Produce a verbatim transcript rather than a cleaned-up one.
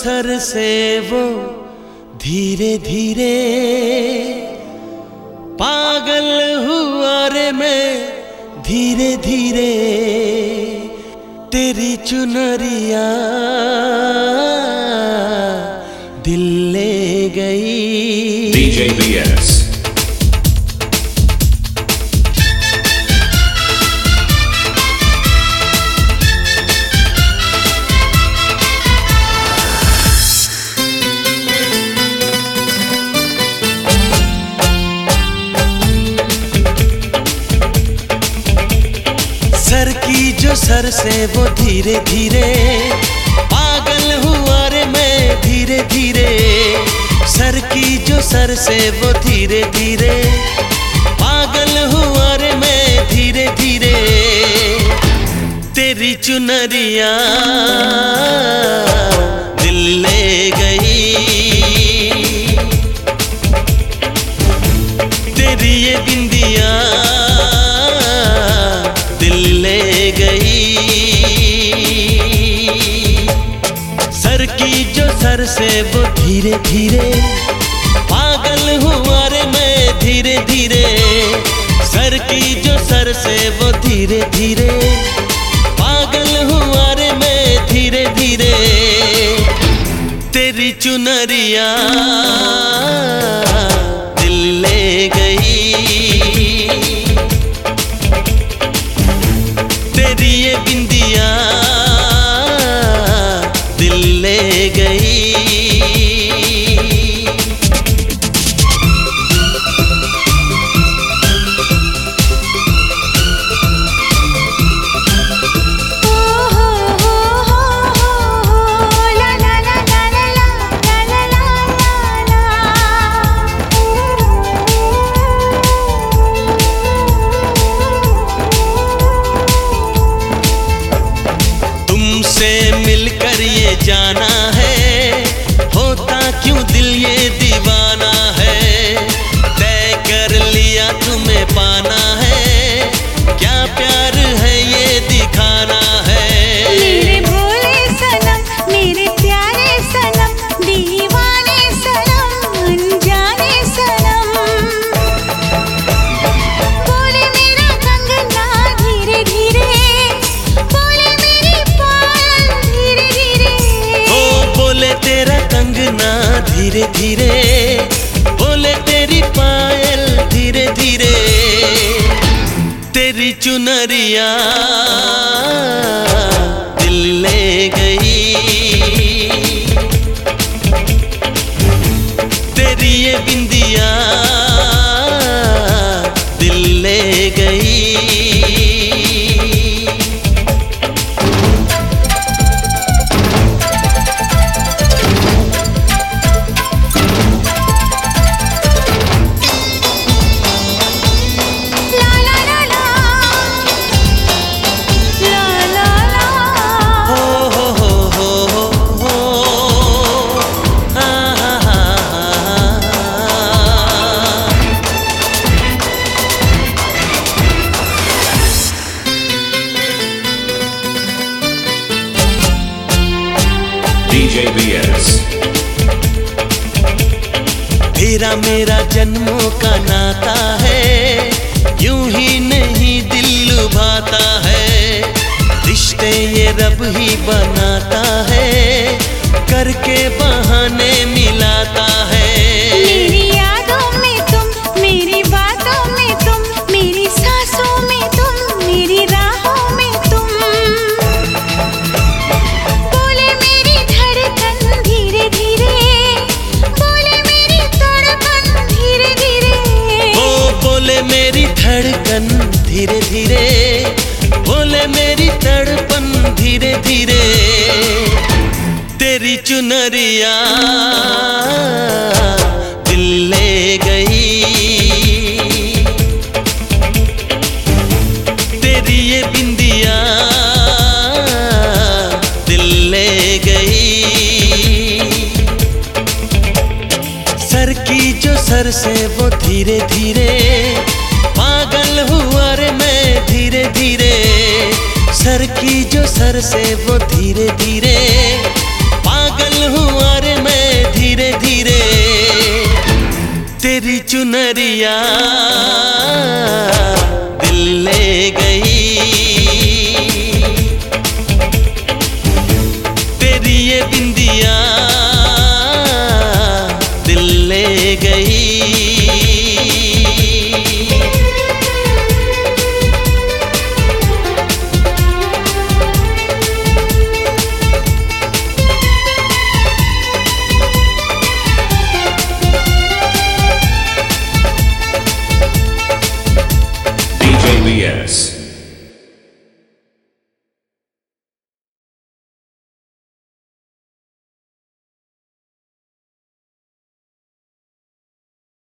Sir से वो धीरे धीरे पागल हुआ रे मैं धीरे धीरे तेरी चुनरिया दिल ले गई। D J B S sir की जो सर से वो धीरे धीरे पागल हुआ रे मैं धीरे धीरे। सर की जो सर से वो धीरे धीरे पागल हुआ रे मैं धीरे धीरे तेरी चुनरिया दिल ले गई। तेरी ये बिंदिया दिल ले गई। सर की जो सर से वो धीरे धीरे पागल हुआ रे मैं धीरे धीरे। सर की जो सर से वो धीरे धीरे पागल हुआ रे मैं धीरे धीरे तेरी चुनरिया दिल ले गई। तेरी ये बिंदिया दिल ले गई। मिलकर ये जाना है होता क्यों दिल ये दीवाना है। तय कर लिया तुम्हें पाना है क्या प्यार है ये दिखाना है। मेरे भोले सनम मेरे प्यारे सनम दीवाने सनम अनजाने सनम। बोले मेरा कंगना धीरे धीरे बोले मेरी पायल धीरे धीरे। ओ बोले तेरा कंगना धीरे धीरे बोले तेरी पायल धीरे धीरे तेरी चुनरिया दिल ले गई। तेरी ये बिंदिया दिल ले गई। D J B S तेरा मेरा जन्मों का नाता है यूं ही नहीं दिल लुभाता है। रिश्ते ये रब ही बनाता है करके बहाने मिलाता है। मेरी यादों में तुम मेरी बातों में तुम मेरी सांसों में तुम मेरी राहों में तुम। बोले मेरी धड़कन धीरे धीरे बोले मेरी तड़पन धीरे धीरे। ओ बोले मेरी धड़कन धीरे धीरे बोले मेरी तड़पन धीरे धीरे तेरी चुनरिया दिल ले गई। तेरी ये बिंदिया दिल ले गई। सर की जो सर से वो धीरे धीरे पागल हुआ रे मैं धीरे धीरे। सर की जो सर से वो धीरे धीरे पागल पागल हुआ रे मैं धीरे धीरे तेरी चुनरिया